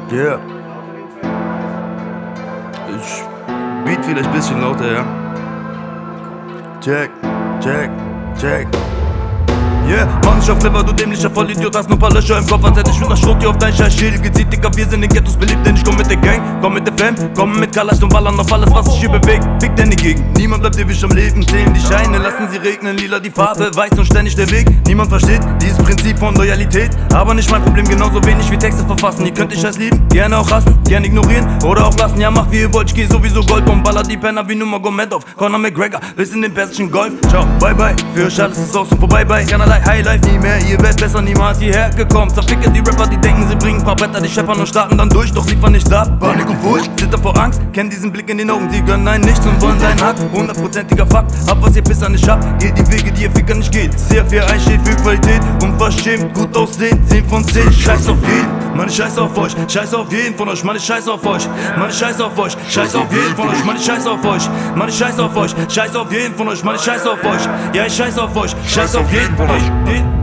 Yeah. Ich beat vielleicht ein bisschen lauter, ja. Check, check, check. Yeah, mach nicht auf clever, du dämlicher Vollidiot, hast nur paar Löcher im Kopf, als hätte ich mit ner Schrot auf dein scheiß Schädel gezieht, Digga, wir sind in Ghettos beliebt, denn ich komm mit der Gang, komm mit der Fam, komm mit Kalash und ballern auf alles, was sich hier bewegt, fick deine Gegend, niemand bleibt ewig am Leben, zählen die Scheine, lassen sie regnen, lila die Farbe, weiß und ständig der Weg, niemand versteht dieses Prinzip von Loyalität, aber nicht mein Problem, genauso wenig wie Texte verfassen, ihr könnt dich scheiß lieben, gerne auch hassen, gerne ignorieren oder auch lassen, ja macht wie ihr wollt, ich geh sowieso Gold und baller die Penner wie Nurmagomedov, Conor McGregor, bis in den persischen Golf, ciao, bye bye, für euch alles ist aus und vorbei, bye, keinerlei Highlife, nie mehr, ihr werdet besser niemals hierher gekommen. Zerficke die Rapper, die denken, sie bringen ein paar Bretter, die scheppern und starten dann durch, doch liefern nicht ab. Panik und Furcht, zitter vor Angst, kennen diesen Blick in den Augen, sie gönnen einen nichts und wollen seinen Hack. 100%iger Fakt, hab was ihr Pisser nicht habt, geht die Wege, die ihr Ficker nicht geht. CR4 steht für Qualität, unverschämt, gut aussehen, 10 von 10, scheiß auf jeden. Mann, ich scheiß auf euch, scheiß auf jeden von euch, Mann, ich scheiß auf euch, Mann, ich scheiß auf euch, scheiß auf jeden von euch, Mann, ich scheiß auf euch, Mann, ich scheiß auf euch, scheiß auf jeden von euch, Mann, ich scheiß auf euch, ja, ich scheiß auf euch, scheiß auf jeden von euch,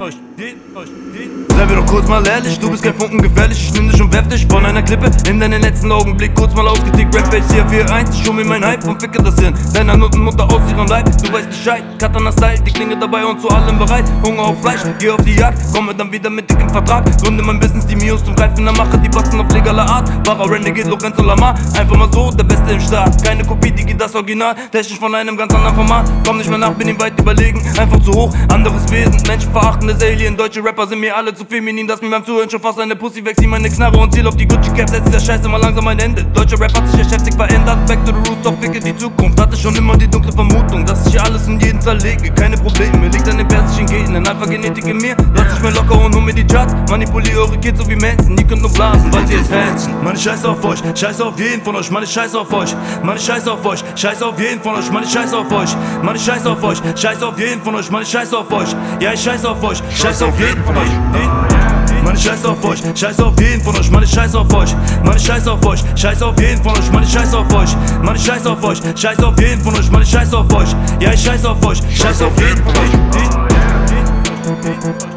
Sei wir doch kurz mal ehrlich, du bist kein Funken gefährlich, ich nimm dich und werf dich von einer Klippe in deinen letzten Augenblick, kurz mal ausgetickt, Rap-Page CR4-1, ich hol mir mein Hype und ficke das Hirn deiner Nuttenmutter aus ihrem Leib, du weißt Bescheid, Katana-Style, die Klinge dabei und zu allem bereit, Hunger auf Fleisch, geh auf die Jagd, komme dann wieder mit dickem Vertrag, gründe mein Business, die Mios zum Greifen in der Mache, die wachsen auf legaler Art, Barra, Renegade, Lorenzo Lamar, einfach mal so, der Beste im Start, keine Kopie, Digi, das Original, technisch von einem ganz anderen Format, komm nicht mehr nach, bin ihm weit überlegen, einfach zu hoch, anderes Wesen, menschenverachtendes Alien, deutsche Rapper sind mir alle zu feminin, dass mir beim Zuhören schon fast eine Pussy weg, zieh meine Knarre und ziel auf die Gucci Cap, setzt der Scheiße mal langsam ein Ende. Deutscher Rap hat sich heftig verändert, back to the roots, doch ficke die Zukunft. Hatte schon immer die dunkle Vermutung, dass ich hier alles und jeden zerlege, keine Probleme, mir liegt an den persischen Genen, Alpha-Genetik in mir, lass ich mir locker und hol mir die Charts, manipuliere eure Kids so wie Manson, ihr könnt nur blasen, weil ihr es fancy. Mann, ich scheiß auf euch, scheiß auf jeden von euch, Mann, ich scheiß auf euch, Mann, ich scheiß auf euch, scheiß auf jeden von euch, Mann, ich scheiß auf euch, Mann, ich scheiß auf euch, scheiß auf jeden von euch, Mann, ich scheiß auf euch, ja, ich scheiß auf euch, scheiß auf jeden von euch, Mann, ich scheiß auf euch, scheiß auf jeden von euch, Mann, ich scheiß auf euch, Mann, ich scheiß auf euch, scheiß auf jeden von euch, Mann, ich scheiß auf euch, Mann, ich scheiß auf euch, scheiß auf jeden von euch, Mann, ich scheiß auf euch, ja, ich scheiß auf euch, scheiß auf jeden von euch.